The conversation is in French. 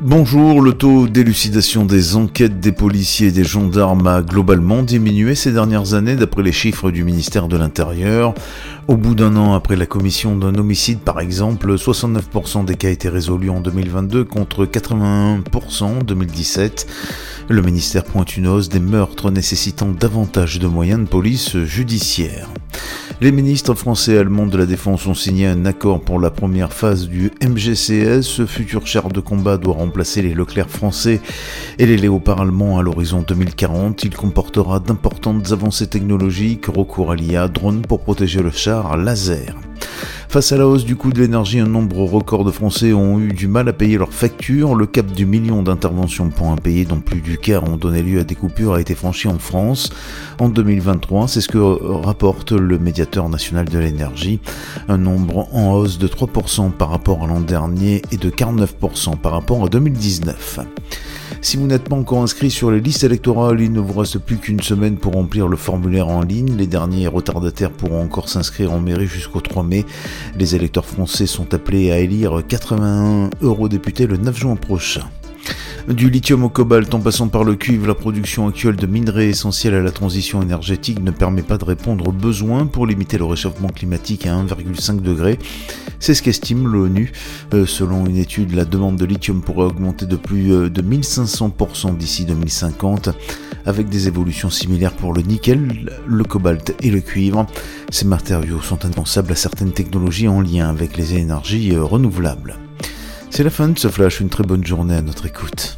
Bonjour, le taux d'élucidation des enquêtes des policiers et des gendarmes a globalement diminué ces dernières années d'après les chiffres du ministère de l'Intérieur. Au bout d'un an après la commission d'un homicide par exemple, 69% des cas étaient résolus en 2022 contre 81% en 2017. Le ministère pointe une hausse des meurtres nécessitant davantage de moyens de police judiciaire. Les ministres français et allemands de la Défense ont signé un accord pour la première phase du MGCS. Ce futur char de combat doit remplacer les Leclerc français et les Léopard allemands à l'horizon 2040. Il comportera d'importantes avancées technologiques, recours à l'IA, drones pour protéger le char, laser. Face à la hausse du coût de l'énergie, un nombre record de Français ont eu du mal à payer leurs factures. Le cap du million d'interventions pour impayés, dont plus du quart ont donné lieu à des coupures, a été franchi en France en 2023. C'est ce que rapporte le médiateur national de l'énergie. Un nombre en hausse de 3% par rapport à l'an dernier et de 49% par rapport à 2019. Si vous n'êtes pas encore inscrit sur les listes électorales, il ne vous reste plus qu'une semaine pour remplir le formulaire en ligne. Les derniers retardataires pourront encore s'inscrire en mairie jusqu'au 3 mai. Les électeurs français sont appelés à élire 81 eurodéputés le 9 juin prochain. Du lithium au cobalt en passant par le cuivre, la production actuelle de minerais essentiels à la transition énergétique ne permet pas de répondre aux besoins pour limiter le réchauffement climatique à 1,5 degré. C'est ce qu'estime l'ONU. Selon une étude, la demande de lithium pourrait augmenter de plus de 1500% d'ici 2050, avec des évolutions similaires pour le nickel, le cobalt et le cuivre. Ces matériaux sont indispensables à certaines technologies en lien avec les énergies renouvelables. C'est la fin de ce flash, une très bonne journée à notre écoute.